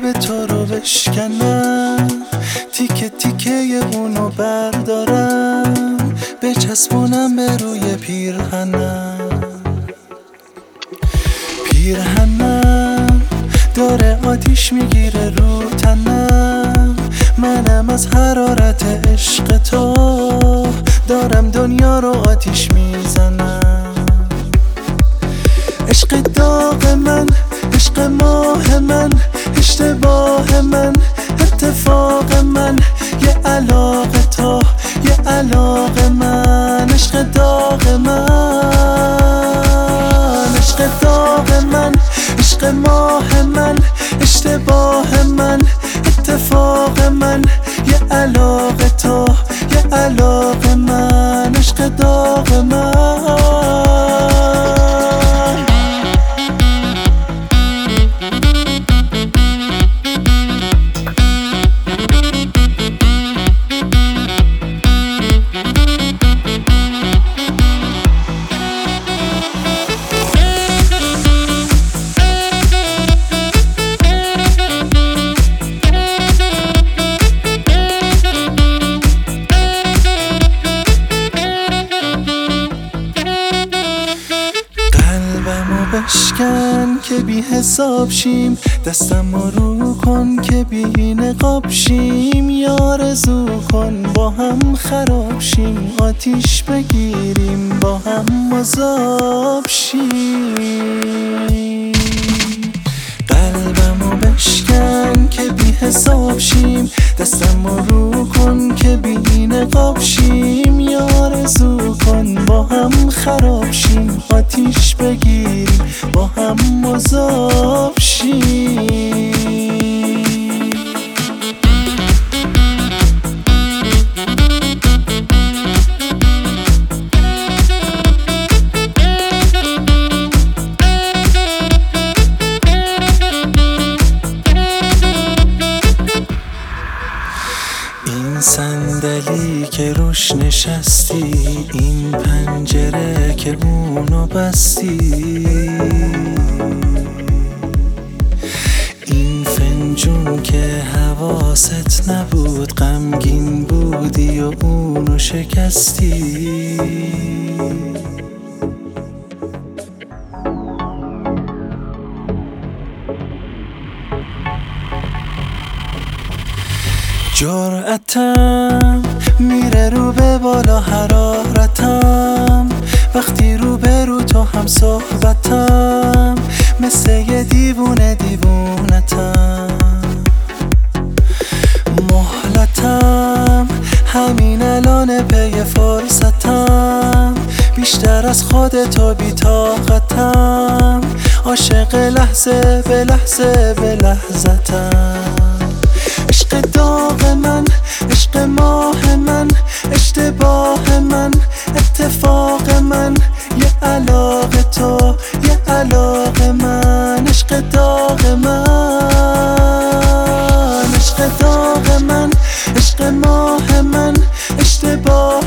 قلب تو رو بشکنم، تیکه تیکه اونو بردارم، بچسبونم به روی پیرهنم داره آتیش میگیره رو تنم، منم از حرارت عشق تو دارم دنیا رو آتیش میزنم. عشق داغ من، عشق ماه من، اشتباه من، اتفاق من، یه علاقه تو، یه علاقه من. عشق داغ من، عشق داغ من، عشق ماه من، اشتباه من، اتفاق من، یه علاقه تو، یه علاقه من. عشق داغ من. بشکن که بی حساب شیم، دستم رو کن که بی نقاب شیم، یا آرزو کن با هم خراب شیم، آتیش بگیریم با هم مذاب شیم. قلبمو بشکن که بی حساب شیم، دستم رو کن که بی نقاب شیم، یا آرزو کن با هم خراب شیم، آتیش بگیریم با هم مذاب شیم. این صندلی که روش نشستی، این پنجره که اونو بستی، این فنجون که حواست نبود، غمگین بودی و اونو شکستی. جرأتم میره رو به بالا، حرارتم وقتی رو به رو تو هم صحبتم، مثل یه دیوونه دیوونتم. مهلتم همین الان پی فرصتم، بیشتر از خودتو بی طاقتم، عاشق لحظه به لحظه به لحظتم. عشق داغ من، عشق ماه من، اشتباه من، اتفاق من، یه علاقه تو، یه علاقه من. عشق داغ من، عشق داغ من، عشق ماه من، اشتباه